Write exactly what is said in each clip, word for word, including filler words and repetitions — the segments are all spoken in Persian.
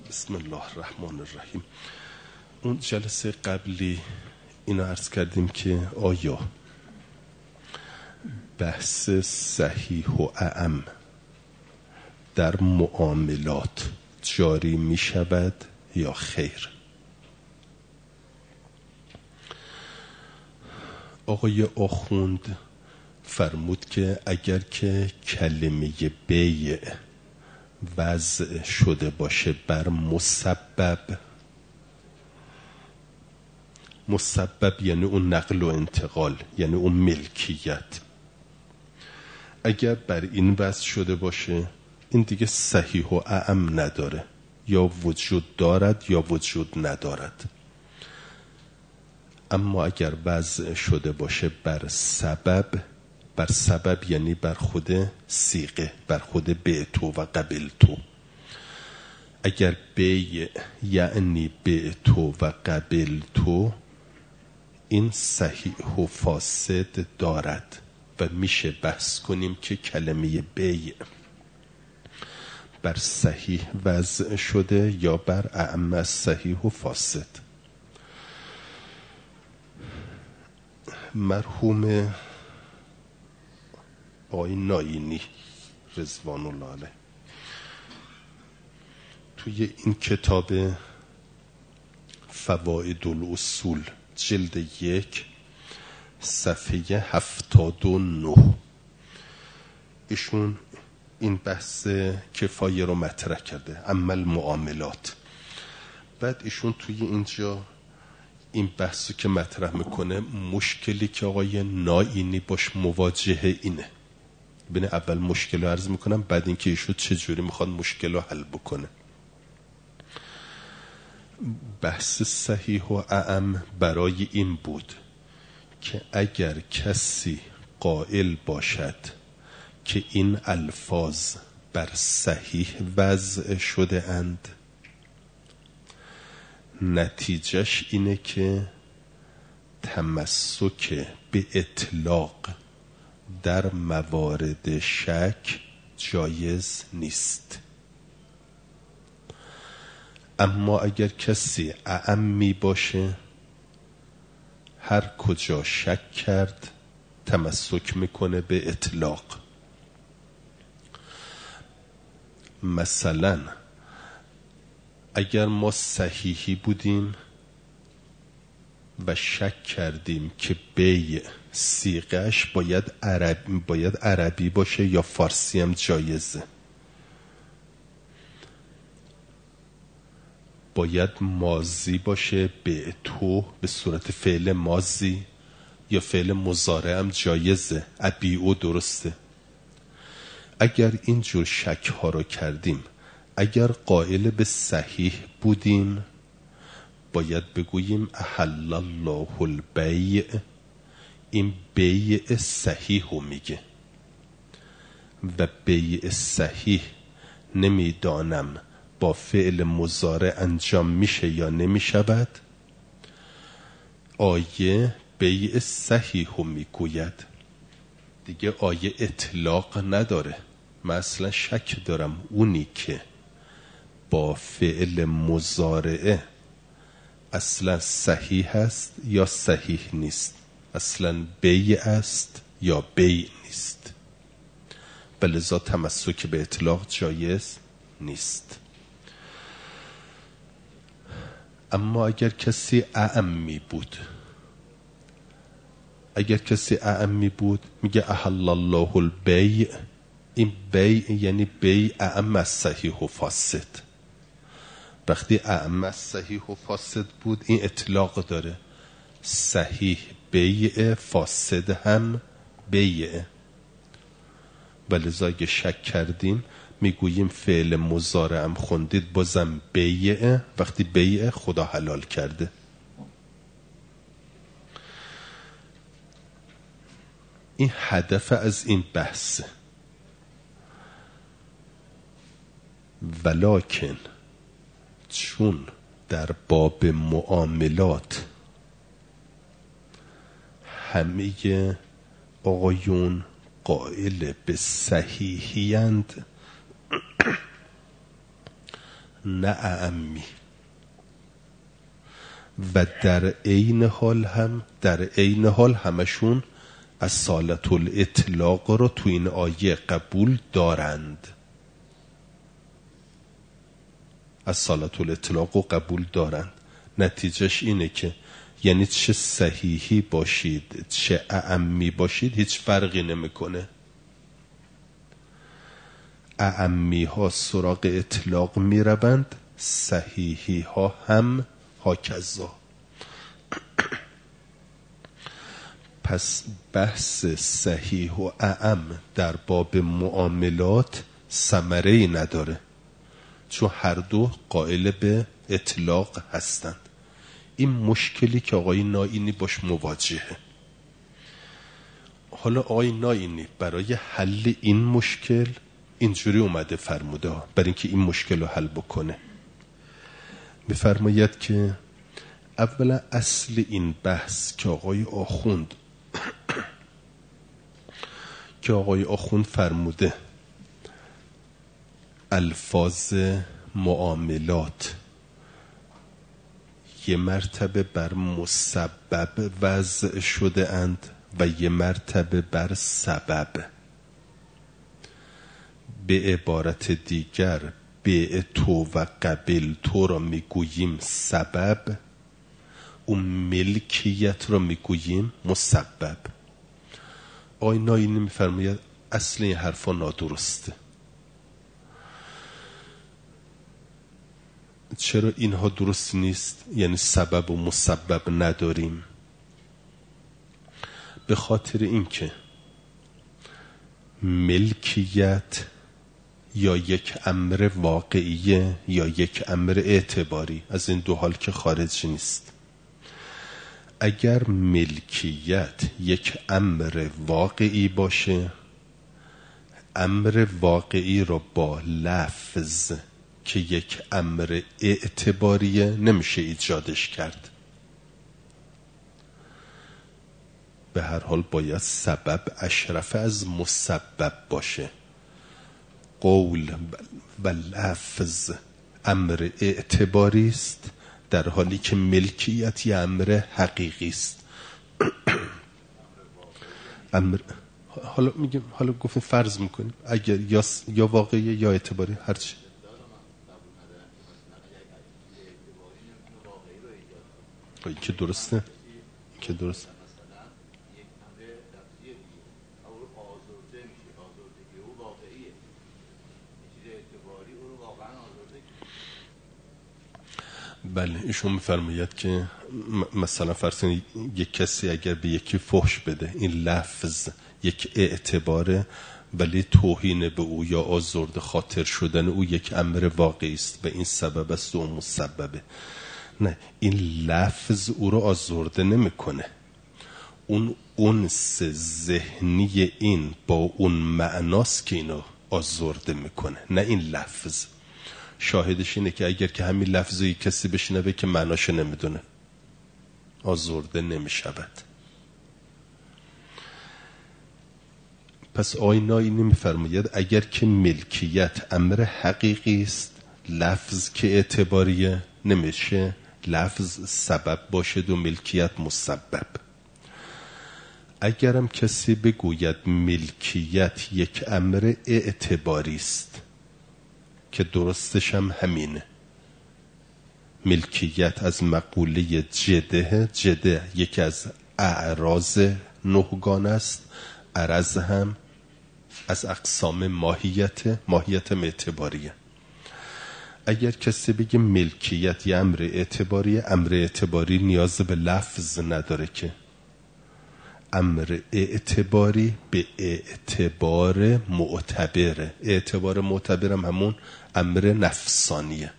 بسم الله الرحمن الرحیم. اون جلسه قبلی اینو عرض کردیم که آیا بحث صحیح و اعم در معاملات جاری می شود یا خیر؟ آقای آخوند فرمود که اگر که کلمه بیع وضع شده باشه بر مسبب، مسبب یعنی اون نقل و انتقال، یعنی اون ملکیت، اگر بر این وضع شده باشه این دیگه صحیح و اعم نداره، یا وجود دارد یا وجود ندارد. اما اگر وضع شده باشه بر سبب، بر سبب یعنی بر خود صیغه، بر خود بعتو و قبلتو. اگر بیع یعنی بعتو و قبلتو، این صحیح و فاسد دارد و میشه بحث کنیم که کلمه بیع بر صحیح وضع شده یا بر اعم صحیح و فاسد. مرحوم آقای ناینی رضوان الله علیه توی این کتاب فوائد الاصول جلد یک صفحه هفتاد و نه ایشون این بحث کفایه رو مطرح کرده، عمل معاملات. بعد ایشون توی اینجا این بحثی که مطرح میکنه، مشکلی که آقای ناینی باش مواجهه اینه. ببین اول مشکل رو عرض میکنم، بعد اینکه ایشون چجوری میخواد مشکل رو حل بکنه. بحث صحیح و اعم برای این بود که اگر کسی قائل باشد که این الفاظ بر صحیح وضع شده اند، نتیجهش اینه که تمسک به اطلاق در موارد شک جایز نیست. اما اگر کسی اعمی باشه، هر کجا شک کرد تمسک میکنه به اطلاق. مثلا اگر ما صحیحی بودیم و شک کردیم که بیع صیغه‌اش باید عربی باید عربی باشه یا فارسی هم جایزه، باید ماضی باشه بعتو به صورت فعل ماضی یا فعل مضارع هم جایزه، ابیعو درسته. اگر اینجور شک ها رو کردیم، اگر قائل به صحیح بودیم، باید بگوییم احل الله البیع، این بیع صحیح رو میگه. و بیع صحیح نمیدانم با فعل مضارع انجام میشه یا نمیشود. آیه بیع صحیح رو میگوید دیگه، آیه اطلاق نداره. من اصلا شک دارم اونی که با فعل مضارعه اصلا صحیح است یا صحیح نیست، اصلا بیع است یا بیع نیست، بلذا تمسک به اطلاق جایز نیست. اما اگر کسی اعمی بود، اگر کسی اعمی بود میگه احل الله البیع، این بیع یعنی بیع اعم از صحیح و فاسد. وقتی اعم از صحیح و فاسد بود این اطلاق داره، صحیح بیع، فاسد هم بیع. ولذا اگه شک کردیم میگوییم فعل مضارع هم خوندید بازم بیع، وقتی بیع خدا حلال کرده. این هدف از این بحث. ولکن چون در باب معاملات همه آقایون قائل به صحیحیند، نه اعمی. و در عین حال هم در عین حال همشون اصالت الاطلاق رو تو این آیه قبول دارند. اصالت الاطلاق رو قبول دارند. نتیجهش اینه که یعنی چه صحیحی باشید چه اعمی باشید هیچ فرقی نمیکنه. اعمی ها سراغ اطلاق میروند، صحیحی ها هم هاکذا. پس بحث صحیح و اعم در باب معاملات ثمره‌ای نداره، چون هر دو قائل به اطلاق هستند. این مشکلی که آقای نائینی باش مواجهه. حالا آقای نائینی برای حل این مشکل اینجوری اومده فرموده، برای اینکه این مشکل رو حل بکنه میفرماید که اولا اصل این بحث که آقای آخوند که آقای آخوند فرموده الفاظ معاملات یه مرتبه بر مسبب وضع شده اند و یه مرتبه بر سبب. به عبارت دیگر بیع تو و قبل تو را میگوییم سبب، اون ملکیت را میگوییم مسبب. آقای نائینی میفرماید اصل این حرفا نادرسته. چرا اینها درست نیست؟ یعنی سبب و مسبب نداریم. به خاطر اینکه ملکیت یا یک امر واقعیه یا یک امر اعتباری، از این دو حال که خارج نیست. اگر ملکیت یک امر واقعی باشه، امر واقعی رو با لفظ که یک امر اعتباریه نمیشه ایجادش کرد. به هر حال باید سبب اشرف از مسبب باشه. قول و لفظ امر اعتباری است، در حالی که ملکیت یه امر حقیقی است. امر حالا میگم حالا گفتیم فرض میکنیم اگر یا یا واقعی یا اعتباری هرچی این که درسته این که درسته بله. ایشون میفرماید که مثلا فرض کنید یک کسی اگر به یکی فحش بده، این لفظ یک اعتباره ولی توهین به او یا آزرده خاطر شدن او یک امر واقعی است و این سبب است و مسببه. نه، این لفظ او رو آزرده نمیکنه. اون انس ذهنی این با اون معناست که اینو آزرده میکنه، نه این لفظ. شاهدش اینه که اگر که همین لفظی کسی بشنوه که معناش نمیدونه، آزرده نمیشود. پس آقای نائینی میفرماید اگر که ملکیت امر حقیقی است، لفظ که اعتباریه نمیشه لفظ سبب باشد و ملکیت مسبب. اگرم کسی بگوید ملکیت یک امر اعتباری است، که درستش هم همینه. ملکیت از مقوله جده، جده یکی از اعراض نهگان است، عرض هم از اقسام ماهیت، ماهیت اعتباریه. اگر کسی بگه ملکیت یه امر اعتباریه، امر اعتباری نیاز به لفظ نداره، که امر اعتباری به اعتبار معتبره. اعتبار معتبرم همون امر نفسانیه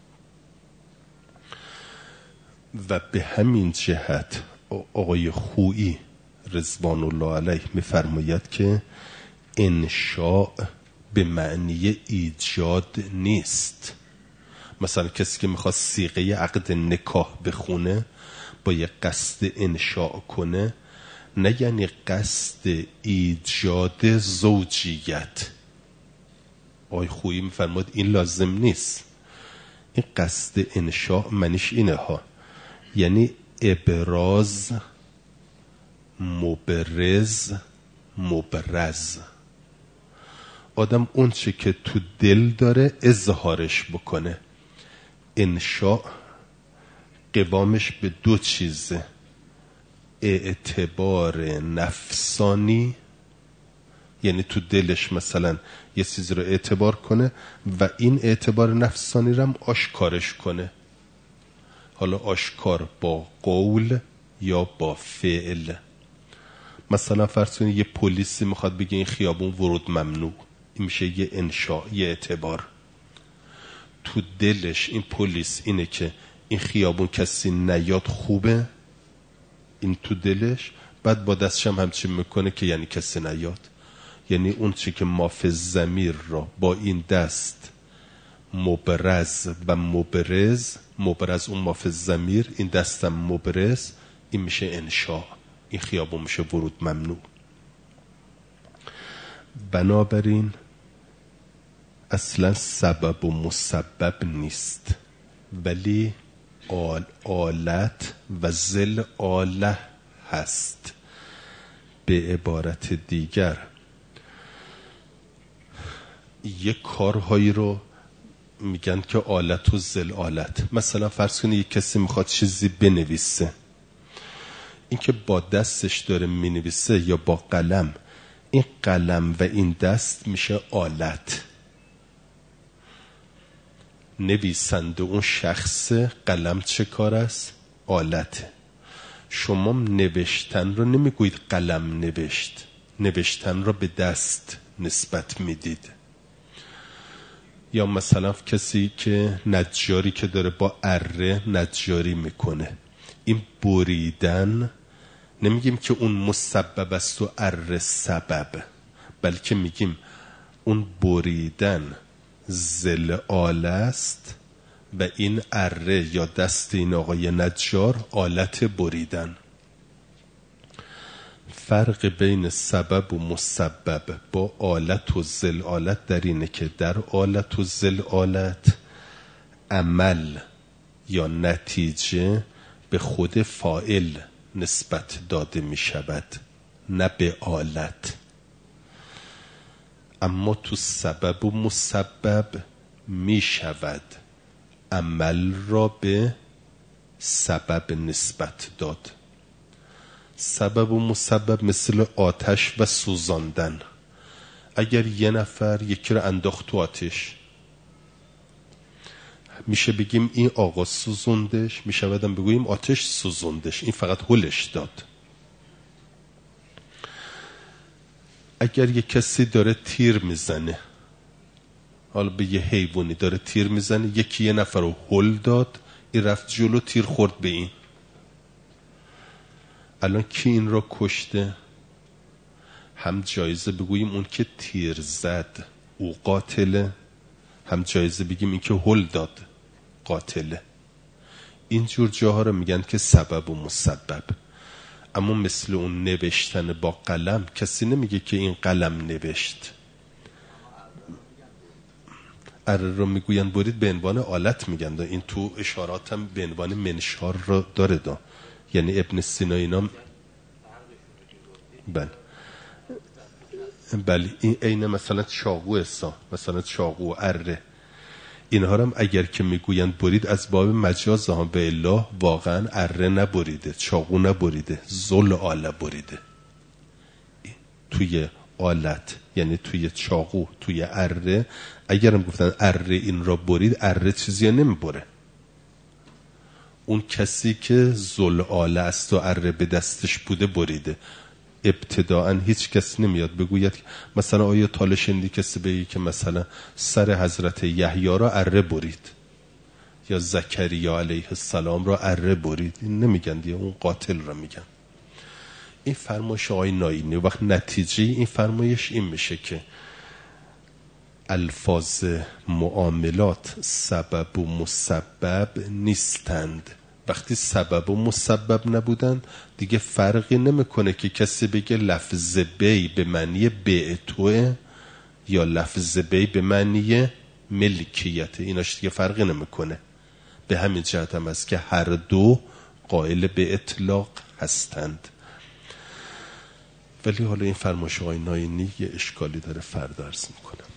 و به همین جهت آقای خویی رضوان الله علیه میفرماید که انشاء به معنی ایجاد نیست. مثلا کسی که میخواد صیغه عقد نکاح بخونه با یه قصد انشاء کنه، نه یعنی قصد ایجاد زوجیت. آقای خویی میفرماید این لازم نیست. این قصد انشاء منیش اینه ها، یعنی ابراز، مبرز، مبرز. آدم اون چه که تو دل داره اظهارش بکنه. انشاء قوامش به دو چیزه، اعتبار نفسانی، یعنی تو دلش مثلا یه چیزی رو اعتبار کنه و این اعتبار نفسانی رو هم آشکارش کنه، حالا آشکار با قول یا با فعل. مثلا فرض کنید یه پلیسی میخواد بگه این خیابون ورود ممنوع، این میشه یه انشاء، یه اعتبار. تو دلش این پلیس اینه که این خیابون کسی نیاد خوبه، این تو دلش، بعد با دستش هم همچین میکنه که یعنی کسی نیاد. یعنی اون چی که ماف ضمیر را با این دست مبرز و مبرز، مبرز اون ماف ضمیر، این دستم مبرز، این میشه انشاء، این خیابون میشه ورود ممنوع. بنابراین اصلا سبب و مسبب نیست، ولی آل آلت و زل آله هست. به عبارت دیگر یک کارهایی رو میگن که آلت و زل آلت. مثلا فرض کنید یک کسی میخواد چیزی بنویسه، این که با دستش داره مینویسه یا با قلم، این قلم و این دست میشه آلت. نویسنده اون شخص، قلم چه کار است؟ آلت. شما نوشتن رو نمیگویید قلم نوشت، نوشتن رو به دست نسبت میدید. یا مثلا کسی که نجاری که داره با اره نجاری میکنه، این بریدن نمیگیم که اون مسبب است و اره سبب، بلکه میگیم اون بریدن زل آله است و این اره یا دست این آقای نجار آلت بریدن. فرق بین سبب و مسبب با آلت و زل آلت در اینه که در آلت و زل آلت عمل یا نتیجه به خود فاعل نسبت داده می شود، نه به آلت. اما تو سبب و مسبب می شود عمل را به سبب نسبت داد. سبب و مسبب مثل آتش و سوزاندن. اگر یه نفر یکی رو انداخت تو آتش، میشه بگیم این آقا سوزوندش، میشه بدم بگوییم آتش سوزوندش، این فقط هلش داد. اگر یه کسی داره تیر میزنه، حالا به یه حیوانی داره تیر میزنه، یکی یه نفر رو هل داد، این رفت جلو، تیر خورد به این. الان کی این را کشته؟ هم جایزه بگوییم اون که تیر زد او قاتله، هم جایزه بگیم این که هل داد قاتله. اینجور جاها رو میگن که سبب و مسبب. اما مثل اون نوشتن با قلم، کسی نمیگه که این قلم نوشت. اره رو میگوین برید به عنوان آلت میگن، این تو اشارات هم به عنوان منشار رو داره دا. یعنی ابن سینا اینا بله بله این عین مثلا چاقو حسا، مثلا چاقو و اره، اینها هم اگر که میگویند برید از باب مجاز ها، به الله واقعا اره نبریده، چاقو نبریده، زل آله بریده. توی آلت یعنی توی چاقو، توی اره، اگرم گفتن اره این را برید، اره چیزی نمیبره. اون کسی که زل آله است و اره به دستش بوده بریده. ابتداعا هیچ کس نمیاد بگوید مثلا آیا تاله شنیدی کسی بگی که مثلا سر حضرت یحیی را اره برید یا زکریا علیه السلام را اره برید، این نمیگن دیگه، اون قاتل را میگن. این فرمایش آقای ناینی. وقت نتیجه این فرمایش این میشه که الفاظ معاملات سبب و مسبب نیستند. وقتی سبب و مسبب نبودن دیگه فرقی نمیکنه که کسی بگه لفظ بی به معنی بیع توه یا لفظ بی به معنی ملکیت، ایناش دیگه فرقی نمیکنه. به همین جهت هم است که هر دو قائل به اطلاق هستند. ولی حالا این فرمایش آقای ناینی یه اشکالی داره، فردا عرض میکنم.